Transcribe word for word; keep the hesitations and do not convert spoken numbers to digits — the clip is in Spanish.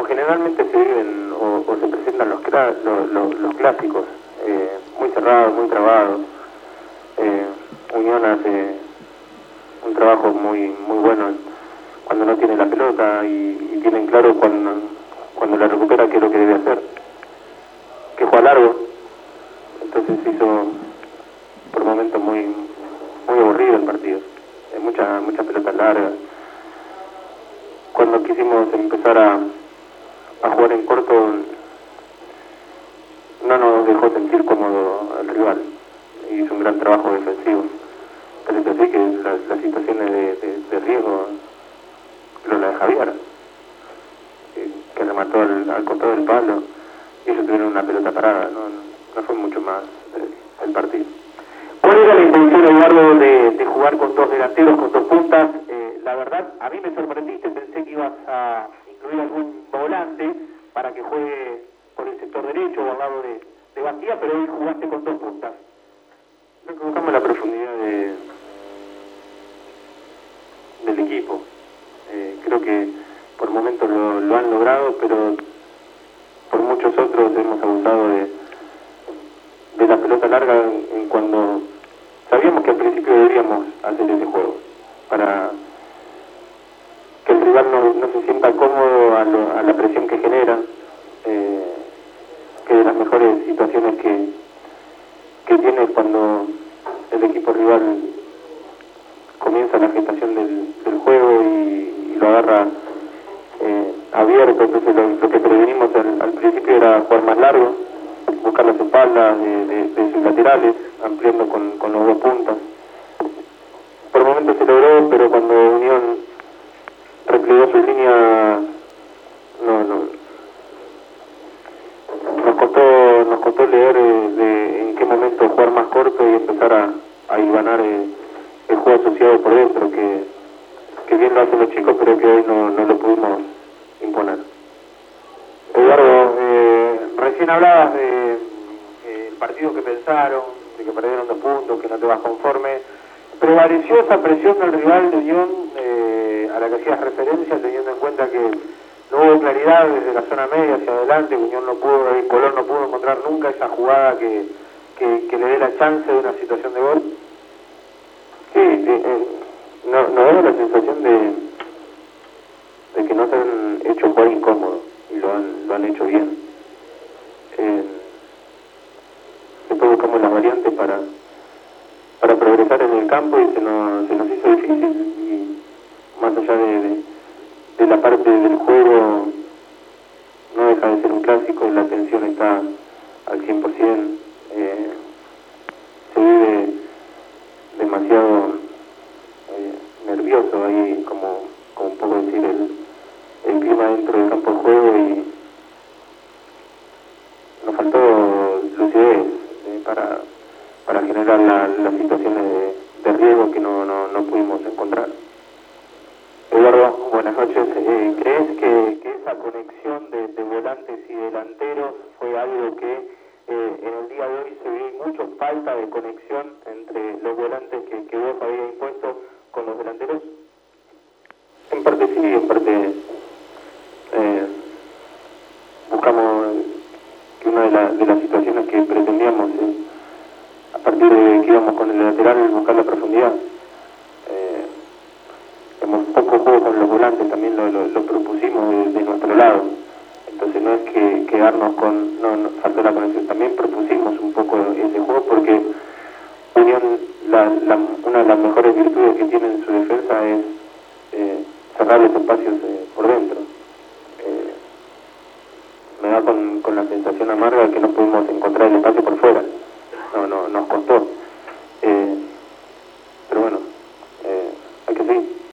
como generalmente se viven o, o se presentan los, los, los, los clásicos, eh, muy cerrados, muy trabados. Eh, Unión hace un trabajo muy muy bueno cuando no tiene la pelota y, y tienen claro cuando, cuando la recupera qué es lo que debe hacer, que juega largo. Entonces se hizo por momentos muy muy aburrido el partido, eh, mucha mucha pelota larga. Cuando quisimos empezar a, a jugar en corto, no nos dejó sentir cómodo el rival, hizo un gran trabajo defensivo. Pero es así que las, las situaciones de, de, de riesgo, pero la de Javier, eh, que remató al, al costado del palo, y ellos tuvieron una pelota parada, no, no fue mucho más eh, el partido. ¿Cuál era la intención, Eduardo, de, de jugar con dos delanteros, con dos puntas? Eh, la verdad, a mí me sorprendiste, pensé que ibas a incluir algún volante para que juegue por el sector derecho o al lado de, de Bastía, pero hoy jugaste con dos puntas. Creo que buscamos la profundidad de, del equipo. Eh, creo que por momentos lo, lo han logrado, pero por muchos otros hemos abusado de, de la pelota larga en, en cuando sabíamos que al principio deberíamos hacer ese juego, para que el rival no, no se sienta cómodo a, lo, a la presión que genera, eh, que de las mejores situaciones que, que tiene cuando el equipo rival comienza la gestación del, del juego y, y lo agarra eh, abierto. Entonces lo, lo que prevenimos al, al principio era jugar más largo, buscar las espaldas de, de, de sus laterales, ampliando con, con los dos puntas. Por momentos se logró, pero cuando Unión replegó su línea, no, no, nos costó, nos costó leer eh, de en qué momento jugar más corto y empezar a, a hilvanar eh, el juego asociado por dentro, que, que bien lo hacen los chicos, pero que hoy no, no lo pudimos imponer. Eduardo, eh, recién hablabas de eh, el partido que pensaron, de que perdieron dos puntos, que no te vas conforme. ¿Prevaleció esa presión del rival de Unión eh, a la que hacías referencia, teniendo en cuenta que no hubo claridad desde la zona media hacia adelante, Unión no pudo, el Colón no pudo encontrar nunca esa jugada que, que, que le dé la chance de una situación de gol? Sí, eh, eh, no, nos da la sensación de, de que no se han hecho jugar incómodo y lo han, lo han hecho bien. Eh, después buscamos las variantes para, para progresar en el campo y se nos, se nos hizo difícil. Y más allá de, de, de la parte del juego, no deja de ser un clásico, la tensión está al cien por ciento. Eh, se vive demasiado eh, nervioso ahí, como, como un poco decir el, el clima dentro del campo de juego, y nos faltó lucidez eh, para, para generar la, las situaciones de, de riesgo que no, no, no pudimos encontrar. Eduardo, buenas noches. Eh, ¿Crees que, que esa conexión de, de volantes y delanteros fue algo que eh, en el día de hoy se vio mucho falta de conexión entre los volantes que, que vos habías impuesto con los delanteros? En parte sí, en parte eh, buscamos que una de, la, de las situaciones que pretendíamos eh, a partir de que íbamos con el lateral, buscar la profundidad. Eh, hemos poco juego con los volantes, también lo, lo, lo propusimos de, de nuestro lado. Entonces no es que quedarnos con, no, no faltó la conexión, también propusimos un poco ese juego porque Unión, la, la, una de las mejores virtudes que tiene en su defensa es eh, cerrar los espacios eh, por dentro. Eh, me da con, con la sensación amarga que no pudimos encontrar el espacio por